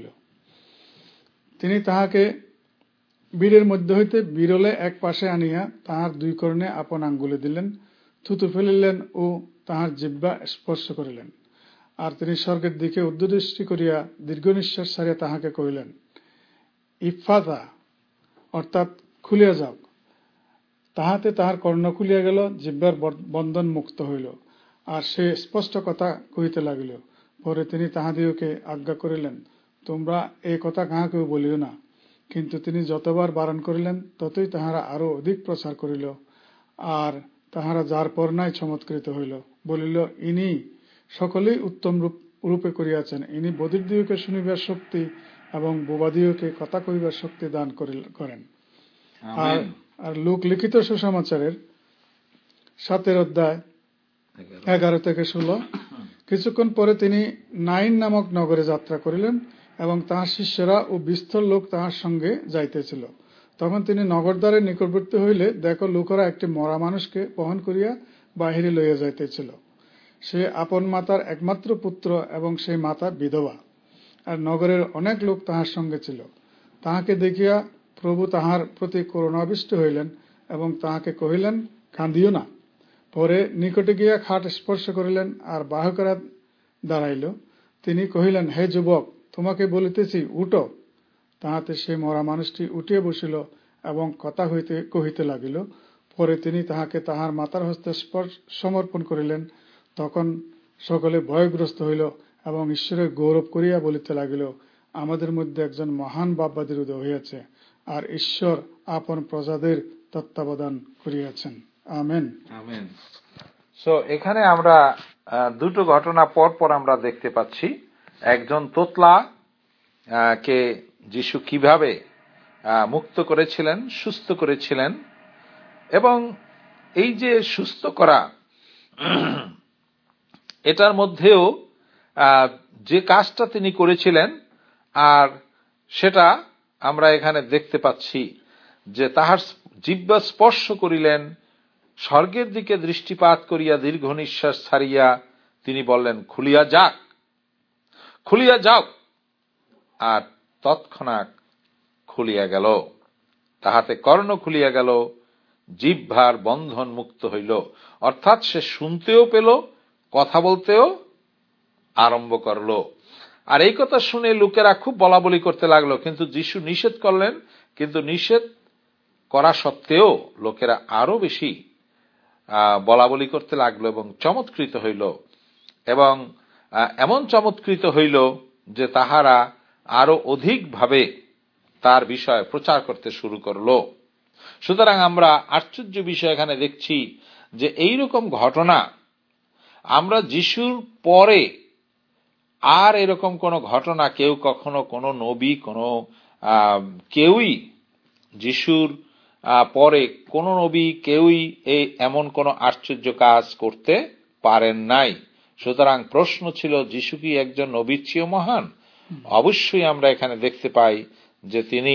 তিনি তাহাকে বীরের মধ্যে হইতে বিরলে এক পাশে আনিয়া তাহার 2 কর্ণে আপন আঙ্গুলে দিলেন, থুতু ফেলিলেন ও তাহার জিহ্বা স্পর্শ করিলেন। আর তিনি স্বর্গের দিকে উর্ধ্বদৃষ্টি করিয়া দীর্ঘ নিঃশ্বাস ছাড়িয়া তাহাকে কহিলেন, ইফফাতা, অর্থাৎ খুলিয়া যাও। তাহাতে তাহার কর্ণ খুলিয়া গেল, জিহ্বার বন্ধন মুক্ত হইল, আর সে স্পষ্ট কথা কহিতে লাগিল। পরে তিনি তাহাদিওকে আজ্ঞা করিলেন, তোমরা এই কথা কাহাকেও বলিও না। কিন্তু তিনি যতবার বারণ করিলেন ততই তাহারা আরো অধিক প্রচার করিল, আর তাহারা যার পর নাই চমৎকৃত হইল, বলিল, ইনি সকলেই উত্তম রূপে করিয়াছেন। ইনি বধিরদিওকে শুনিবার শক্তি এবং বোবাদিওকে কথা কহিবার শক্তি দান করেন। আর লোক লিখিত সুসমাচারের 7 অধ্যায় 11 থেকে 16। কিছুক্ষণ পরে তিনি নাইন নামক নগরে যাত্রা করিলেন এবং তাহার শিষ্যরা ও বিস্তর লোক তাহার সঙ্গে যাইতেছিল। তখন তিনি নগরদ্বারের নিকটবর্তী হইলে দেখো, লোকেরা একটি মরা মানুষকে বহন করিয়া বাহিরে লইয়া যাইতেছিল। সে আপন মাতার একমাত্র পুত্র এবং সেই মাতা বিধবা, আর নগরের অনেক লোক তাহার সঙ্গে ছিল। তাহাকে দেখিয়া প্রভু তাহার প্রতি করুণাবিষ্ট হইলেন এবং তাহাকে কহিলেন, কাঁদিও না। পরে নিকটে গিয়া খাট স্পর্শ করিলেন, আর বাহকেরা দাঁড়াইল। তিনি কহিলেন, হে যুবক, তোমাকে বলিতেছি, উঠো। তাহাতে সে মরা মানুষটি উঠিয়া বসিল এবং কথা কহিতে লাগিল। পরে তিনি তাহাকে তাহার মাতার হস্তে সমর্পণ করিলেন। তখন সকলে ভয়গ্রস্ত হইল এবং ঈশ্বরের গৌরব করিয়া বলিতে লাগিল, আমাদের মধ্যে একজন মহান ভাববাদীর উদয় হইয়াছে, আর ঈশ্বর আপন প্রজাদের তত্ত্বাবধান করিয়াছেন। Amen, amen. সো এখানে আমরা দুটো ঘটনা পর আমরা দেখতে পাচ্ছি। একজন তোতলা কে যিশু কিভাবে মুক্ত করেছিলেন, সুস্থ করেছিলেন, এবং এই যে সুস্থ করা, এটার মধ্যেও যে কাজটা তিনি করেছিলেন, আর সেটা আমরা এখানে দেখতে পাচ্ছি যে তাহার জিহ্বা স্পর্শ করিলেন, স্বর্গের দিকে দৃষ্টিপাত করিয়া দীর্ঘ নিঃশ্বাস ছাড়িয়া তিনি বললেন, খুলিয়া যাও। আর তৎক্ষণাৎ খুলিয়া গেল, তাহাতে কর্ণ খুলিয়া গেল, জিহ্বার বন্ধন মুক্ত হইল। অর্থাৎ সে শুনতেও পেল, কথা বলতেও আরম্ভ করল। আর এই কথা শুনে লোকেরা খুব বলাবলি করতে লাগলো, কিন্তু যিশু নিষেধ করলেন। কিন্তু নিষেধ করা সত্ত্বেও লোকেরা আরো বেশি বলাবলি করতে লাগলো এবং চমৎকৃত হইল, এবং এমন চমৎকৃত হইল যে তাহারা আরো অধিকভাবে তার বিষয়ে প্রচার করতে শুরু করল। সুতরাং আমরা আশ্চর্য বিষয় এখানে দেখছি যে এইরকম ঘটনা আমরা যিশুর পরে আর এরকম কোন ঘটনা কেউ কখনো কোনো নবী কেউই যিশুর পরে কোন নবী কেউই এমন কোন আশ্চর্য কাজ করতে পারেন নাই। সুতরাং প্রশ্ন ছিল, যিশু কি একজন নবীর চেয়েও মহান? অবশ্যই আমরা এখানে দেখতে পাই যে তিনি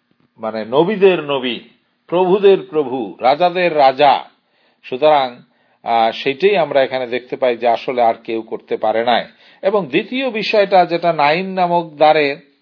নবীদের নবী, প্রভুদের প্রভু, রাজাদের রাজা। সুতরাং সেটাই আমরা এখানে দেখতে পাই যে আসলে আর কেউ করতে পারে নাই। এবং দ্বিতীয় বিষয়টা যেটা নাইন নামক দ্বারে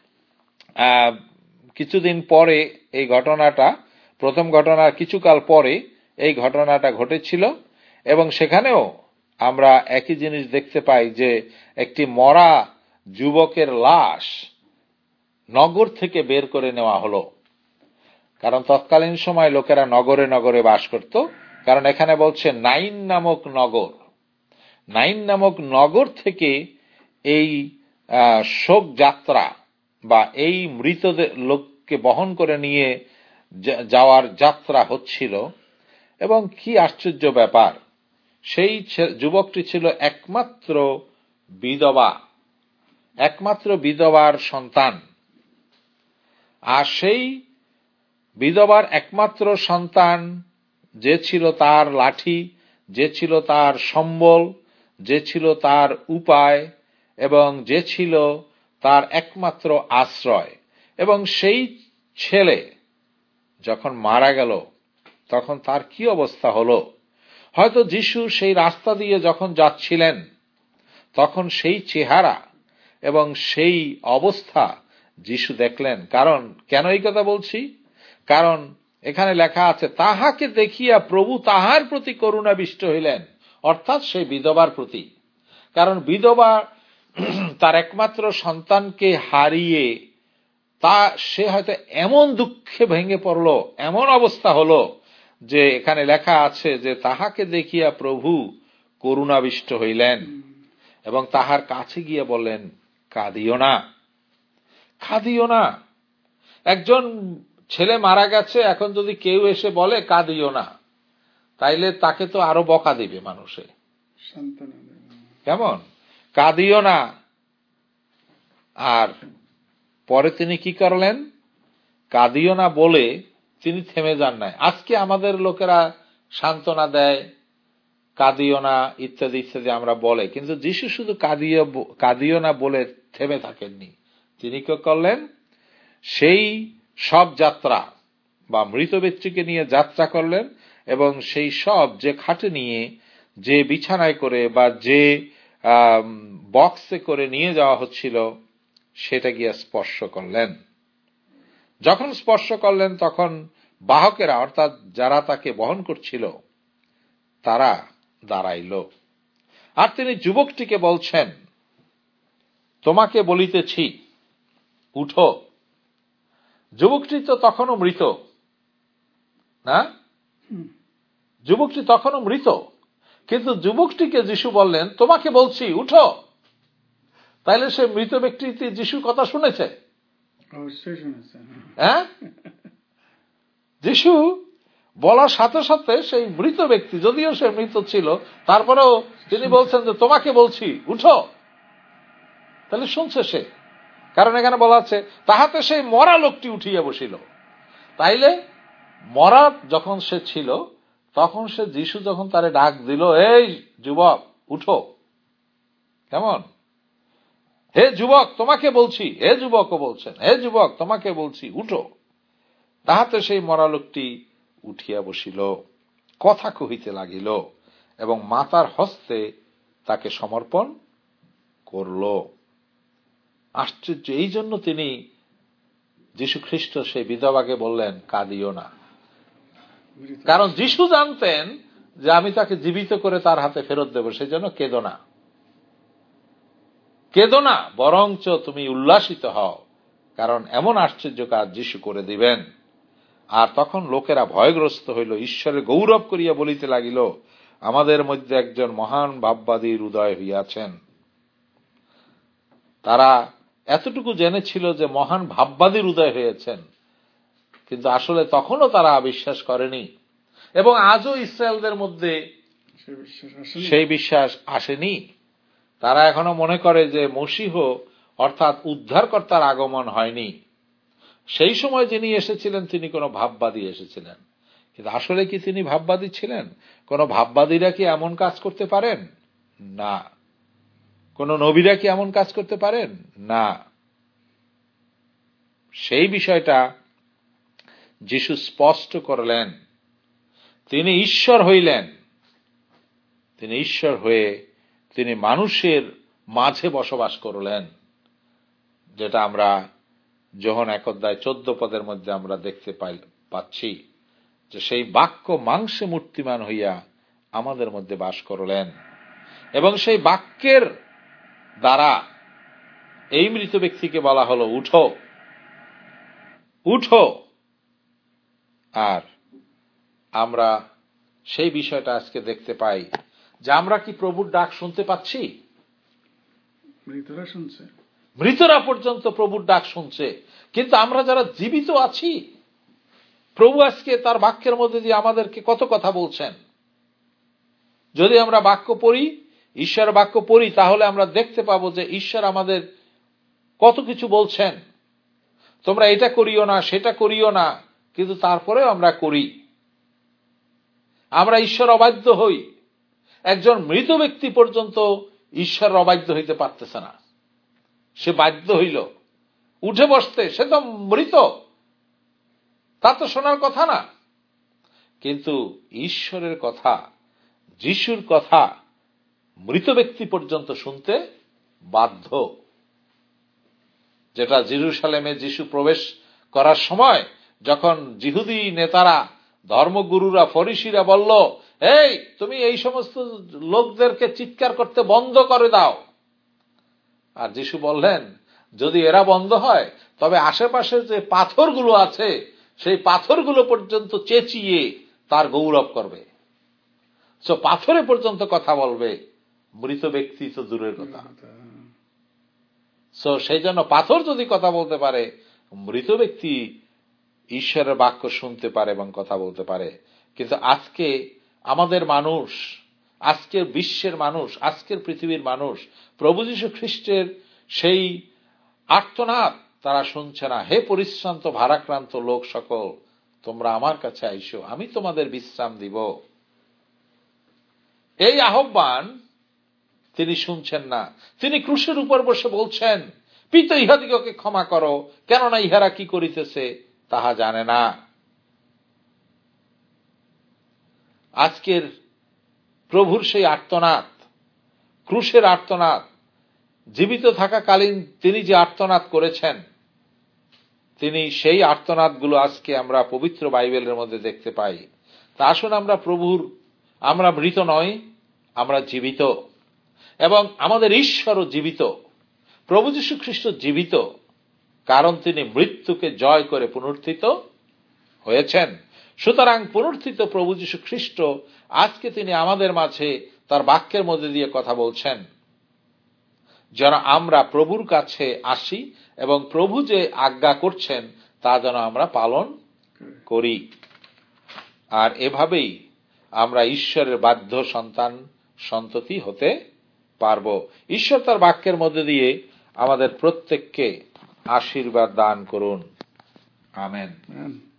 কিছুদিন পরে এই ঘটনাটা, প্রথম ঘটনার কিছুকাল পরে এই ঘটনাটা ঘটেছিল, এবং সেখানেও আমরা একই জিনিস দেখতে পাই যে একটি মরা যুবকের লাশ নগর থেকে বের করে নেওয়া হলো। কারণ তৎকালীন সময় লোকেরা নগরে নগরে বাস করত। কারণ এখানে বলছে নাইন নামক নগর, নাইন নামক নগর থেকে এই শোক যাত্রা বা এই মৃত লোককে বহন করে নিয়ে যাওয়ার যাত্রা হচ্ছিল। এবং কি আশ্চর্য ব্যাপার, সেই যুবকটি ছিল একমাত্র বিধবা, একমাত্র বিধবার সন্তান। আর সেই বিধবার একমাত্র সন্তান যে ছিল তার লাঠি, যে ছিল তার সম্বল, যে ছিল তার উপায়, এবং যে ছিল তার একমাত্র আশ্রয়। এবং সেই ছেলে যখন মারা গেল তখন তার কি অবস্থা হলো। হয়তো যিশু সেই রাস্তা দিয়ে যখন যাচ্ছিলেন তখন সেই চেহারা এবং সেই অবস্থা যিশু দেখলেন। কারণ কেন এই কথা বলছি? কারণ এখানে লেখা আছে, তাহাকে দেখিয়া প্রভু তাহার প্রতি করুণাবিষ্ট হইলেন, অর্থাৎ সেই বিধবার প্রতি। কারণ বিধবা তার একমাত্র সন্তানকে হারিয়ে সে হয়তো এমন দুঃখে ভেঙে পড়ল, এমন অবস্থা হলো যে এখানে লেখা আছে যে তাহাকে দেখিয়া প্রভু করুণাবিষ্ট হইলেন এবং তাহার কাছে গিয়ে বললেন, কাঁদিও না, কাঁদিও না। একজন ছেলে মারা গেছে, এখন যদি কেউ এসে বলে কাঁদিও না, তাইলে তাকে তো আরো বকা দিবে মানুষে। কেমন কাঁদিও না। আর পরে তিনি কি করলেন? কাঁদিও না বলে তিনি থেমে যান নাই। আজকে আমাদের লোকেরা সান্ত্বনা দেয়, কাঁদিও না ইত্যাদি ইত্যাদি আমরা বলে, কিন্তু যিশু শুধু কাঁদিও না বলে থেমে থাকেননি। তিনি কি করলেন? সেই সব যাত্রা বা মৃত ব্যক্তিকে নিয়ে যাত্রা করলেন এবং সেই সব যে খাটে নিয়ে, যে বিছানায় করে বা যে বক্সে করে নিয়ে যাওয়া হচ্ছিল সেটা গিয়ে স্পর্শ করলেন। যখন স্পর্শ করলেন তখন বাহকেরা, অর্থাৎ যারা তাকে বহন করছিল, তারা দাঁড়াইল। আর তিনি যুবকটিকে বলছেন, তোমাকে বলিতেছি উঠো। যুবকটি তো তখনও মৃত না, যুবকটি তখনও মৃত, কিন্তু যুবকটিকে যিশু বললেন, তোমাকে বলছি উঠো। তাইলে সে মৃত ব্যক্তিটি যিশুর কথা শুনেছে? অবশ্যই শুনেছে। হ্যাঁ, যিশু বলার সাথে সাথে সেই মৃত ব্যক্তি, যদিও সে মৃত ছিল, তারপরেও তিনি বলছেন যে তোমাকে বলছি উঠো। তাহলে শুনছে সে। কারণ এখানে বলা আছে, তাহাতে সেই মরা লোকটি উঠিয়া বসিল। তাইলে মরা যখন সে ছিল, তখন সে যিশু যখন তারে ডাক দিল, এই যুবক উঠো, কেমন, হে যুবক তোমাকে বলছি, হে যুবকও বলছেন, হে যুবক তোমাকে বলছি উঠো, তাহাতে সেই মরা লোকটি উঠিয়া বসিল, কথা কহিতে লাগিল এবং মাতার হস্তে তাকে সমর্পণ করল। আশ্চর্য! এই জন্য তিনি যীশু খ্রিস্ট সেই বিধবাকে বললেন, কাঁদিও না। কারণ যীশু জানতেন যে আমি তাকে জীবিত করে তার হাতে ফেরত দেব, সেই জন্য কেঁদো না, কেঁদো না, বরঞ্চ তুমি উল্লাসিত হও, কারণ এমন আশ্চর্য কাজ যীশু করে দিবেন। আর তখন লোকেরা ভয়গ্রস্ত হইল, ঈশ্বরের গৌরব করিয়া বলিতে লাগিল, আমাদের মধ্যে একজন মহান ভাববাদীর উদয় হইয়াছেন। তারা এতটুকু জেনেছিল যে মহান ভাববাদীর উদয় হয়েছেন, কিন্তু আসলে তখনও তারা বিশ্বাস করেনি। এবং আজও ইসরায়েলদের মধ্যে সেই বিশ্বাস আসেনি। তারা এখনো মনে করে যে মসীহ অর্থাৎ উদ্ধারকর্তার আগমন হয়নি। সেই সময় যিনি এসেছিলেন তিনি কোনো ভাববাদী এসেছিলেন, কিন্তু আসলে কি তিনি ভাববাদী ছিলেন? কোন ভাববাদীরা কি এমন কাজ করতে পারেন? না। কোন নবীরা কি এমন কাজ করতে পারেন? না। সেই বিষয়টা যিশু স্পষ্ট করলেন। তিনি ঈশ্বর হইলেন, তিনি ঈশ্বর হয়ে তিনি মানুষের মাঝে বসবাস করলেন, যেটা আমরা যোহন 1:14 মধ্যে আমরা দেখতে পাচ্ছি যে সেই বাক্য মাংসে মূর্তিমান হইয়া আমাদের মধ্যে বাস করলেন, এবং সেই বাক্যের দ্বারা এই মৃত ব্যক্তিকে বলা হলো উঠো উঠো। আর আমরা সেই বিষয়টা আজকে দেখতে পাই যে আমরা কি প্রভুর ডাক শুনতে পাচ্ছি? মৃতরা শুনছে, মৃতরা পর্যন্ত প্রভুর ডাক শুনছে, কিন্তু আমরা যারা জীবিত আছি, প্রভু আজকে তার বাক্যের মধ্যে দিয়ে আমাদেরকে কত কথা বলছেন। যদি আমরা বাক্য পড়ি, ঈশ্বরের বাক্য পড়ি, তাহলে আমরা দেখতে পাবো যে ঈশ্বর আমাদের কত কিছু বলছেন। তোমরা এটা করিও না, সেটা করিও না, কিন্তু তারপরেও আমরা করি। আমরা ঈশ্বর অবাধ্য হই। একজন মৃত ব্যক্তি পর্যন্ত ঈশ্বর অবাধ্য হইতে পারতেছে না। সে বাধ্য হইল উঠে বসতে, সে তো মৃত, তা তো শোনার কথা না। কিন্তু ঈশ্বরের কথা, যিশুর কথা মৃত ব্যক্তি পর্যন্ত শুনতে বাধ্য। যেটা জেরুজালেমে যিশু প্রবেশ করার সময় যখন জিহুদি নেতারা, ধর্মগুরুরা, ফরিসিরা বলল, এই তুমি এই সমস্ত লোকদেরকে চিৎকার করতে বন্ধ করে দাও। আর যিশু বললেন, যদি এরা বন্ধ হয় তবে আশেপাশে যে পাথরগুলো আছে সেই পাথরগুলো পর্যন্ত চেঁচিয়ে তার গৌরব করবে। তো পাথরে পর্যন্ত কথা বলবে, মৃত ব্যক্তি তো দূরের কথা। সেই জন্য পাথর যদি কথা বলতে পারে, মৃত ব্যক্তি ঈশ্বরের বাক্য শুনতে পারে এবং কথা বলতে পারে। কিন্তু আজকে আমাদের মানুষ, আজকের বিশ্বের মানুষ, আজকের পৃথিবীর মানুষ প্রভু যীশু খ্রিস্টের সেই আর্তনাদ তারা শুনছে না। হে পরিশ্রান্ত ভারাক্রান্ত লোক সকল, তোমরা আমার কাছে আইসো, আমি তোমাদের বিশ্রাম দিব। এই আহ্বান তিনি শুনছেন না। তিনি ক্রুশের উপর বসে বলছেন, পিতা ইহাদিগকে ক্ষমা করো, কেননা ইহারা কি করিতেছে তাহা জানে না। আজকের প্রভুর সেই আর্তনাদ, ক্রুশের আর্তনাদ, জীবিত থাকাকালীন তিনি যে আর্তনাদ করেছেন, তিনি সেই আর্তনাদগুলো আজকে আমরা পবিত্র বাইবেলের মধ্যে দেখতে পাই। তা আসুন আমরা মৃত নই, আমরা জীবিত, এবং আমাদের ঈশ্বরও জীবিত। প্রভু যীশু খ্রিস্ট জীবিত, কারণ তিনি মৃত্যুকে জয় করে পুনরুত্থিত হয়েছেন। সুতরাং পুনরুত্থিত প্রভু যীশু খ্রিস্ট আজকে তিনি আমাদের মাঝে তার বাক্যের মধ্যে দিয়ে কথা বলছেন, যেন আমরা প্রভুর কাছে আসি এবং প্রভু যে আজ্ঞা করছেন তা যেন আমরা পালন করি। আর এভাবেই আমরা ঈশ্বরের বাধ্য সন্তান সন্ততি হতে পারব। ঈশ্বর তার বাক্যের মধ্যে দিয়ে আমাদের প্রত্যেককে আশীর্বাদ দান করুন। আমেন।